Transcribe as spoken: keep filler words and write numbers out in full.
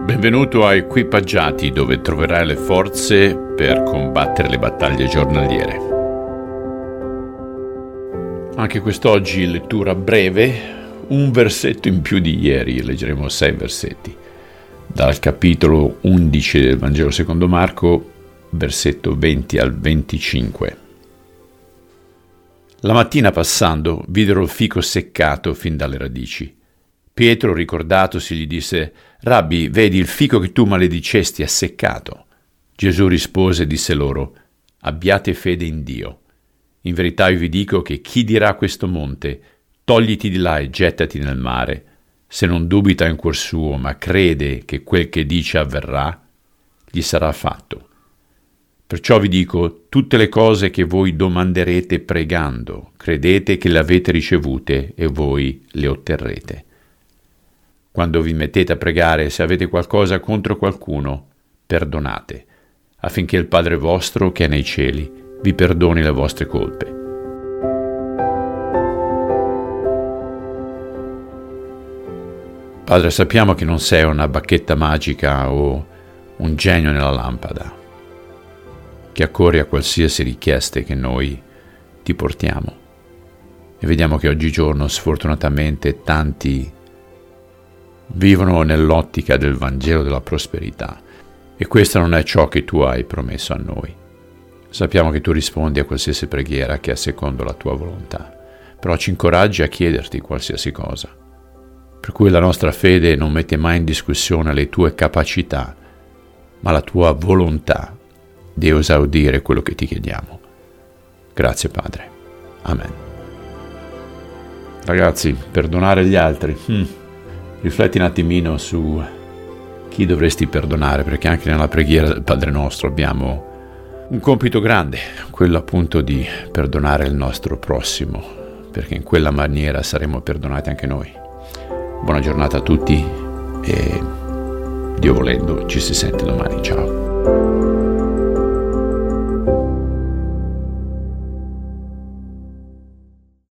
Benvenuto a Equipaggiati, dove troverai le forze per combattere le battaglie giornaliere. Anche quest'oggi lettura breve, un versetto in più di ieri, leggeremo sei versetti. Dal capitolo undici del Vangelo secondo Marco, versetto venti al venticinque. La mattina passando, videro il fico seccato fin dalle radici. Pietro, ricordatosi, gli disse: «Rabbi, vedi, il fico che tu maledicesti è seccato». Gesù rispose e disse loro: «Abbiate fede in Dio. In verità io vi dico che chi dirà a questo monte: togliti di là e gettati nel mare, se non dubita in cuor suo, ma crede che quel che dice avverrà, gli sarà fatto. Perciò vi dico, tutte le cose che voi domanderete pregando, credete che le avete ricevute e voi le otterrete. Quando vi mettete a pregare, se avete qualcosa contro qualcuno, perdonate, affinché il Padre vostro, che è nei cieli, vi perdoni le vostre colpe». Padre, sappiamo che non sei una bacchetta magica o un genio nella lampada, che accorri a qualsiasi richiesta che noi ti portiamo. E vediamo che oggigiorno, sfortunatamente, tanti vivono nell'ottica del Vangelo della prosperità, e questo non è ciò che tu hai promesso a noi. Sappiamo che tu rispondi a qualsiasi preghiera che è secondo la tua volontà, però ci incoraggi a chiederti qualsiasi cosa, per cui la nostra fede non mette mai in discussione le tue capacità, ma la tua volontà di esaudire quello che ti chiediamo. Grazie, Padre. Amen. Ragazzi, perdonare gli altri. Hmm. Rifletti un attimino su chi dovresti perdonare, perché anche nella preghiera del Padre nostro abbiamo un compito grande, quello appunto di perdonare il nostro prossimo, perché in quella maniera saremo perdonati anche noi. Buona giornata a tutti e Dio volendo ci si sente domani. Ciao.